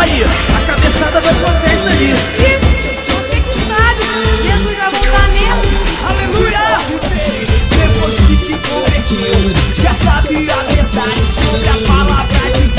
aí, a cabeçada vai pra festa ali. Você que sabe, Jesus vai voltar mesmo. Aleluia! Depois que se convertiu, já sabe a verdade sobre a palavra de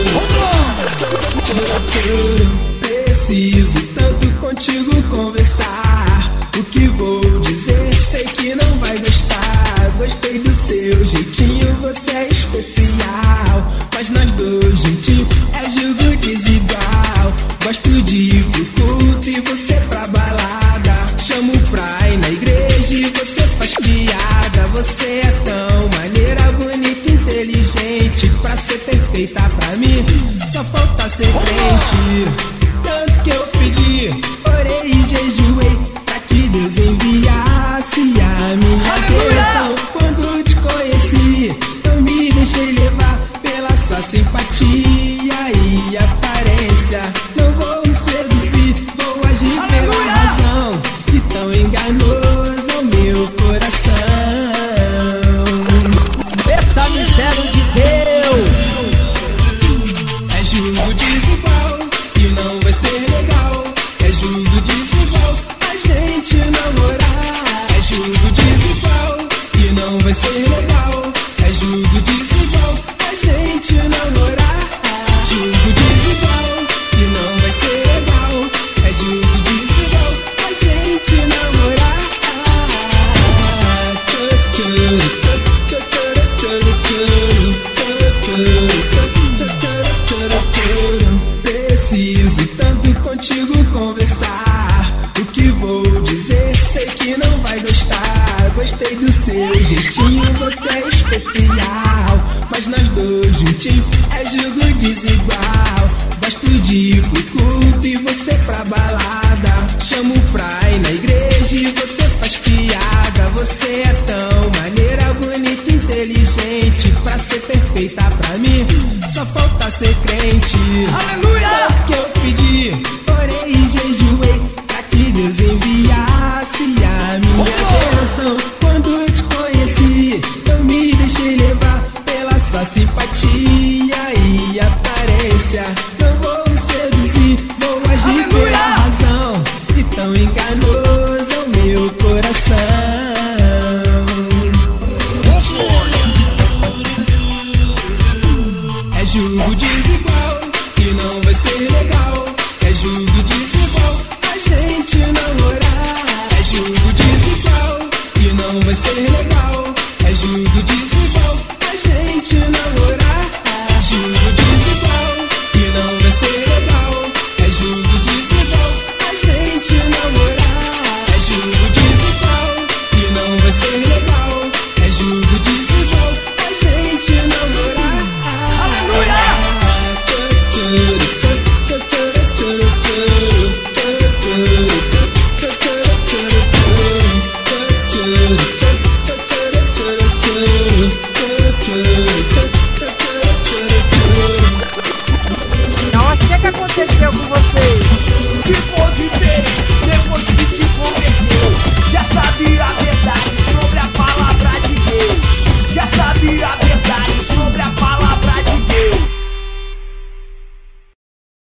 Deus. Preciso tanto contigo conversar. O que vou dizer, sei que não vai gostar. Gostei do seu jeitinho, você é especial. Mas nós dois juntinhos é julgo desigual. Gosto de ir pro culto e você pra balada. Chamo pra ir na igreja e você faz piada. Você é tão maneira, bonita, inteligente. Pra ser perfeita pra mim, só falta ser crente. Tanto que eu pedi, orei e jejuei pra que Deus enviasse a minha bênção. Quando te conheci, eu me deixei levar pela sua simpatia e aparência. Não vou me seduzir, vou agir pela razão. Que tão enganoso é o meu coração. Eita, mistério de Deus. É julgo desigual e não vai ser legal. É julgo desigual a gente namorar. É julgo desigual e não vai ser legal. É julgo desigual a gente namorar. Julgo desigual e não vai ser legal. É julgo desigual a gente namorar. Preciso tanto contigo conversar. O que vou dizer, sei que não vai gostar. Gostei do seu jeitinho, você é especial. Mas nós dois juntinhos é julgo desigual. Gosto de ir pro culto e você pra balada. Chamo pra ir na igreja e você faz piada. Você é tão maneira, bonita, inteligente. Pra ser perfeita pra mim, só falta ser crente. Aleluia!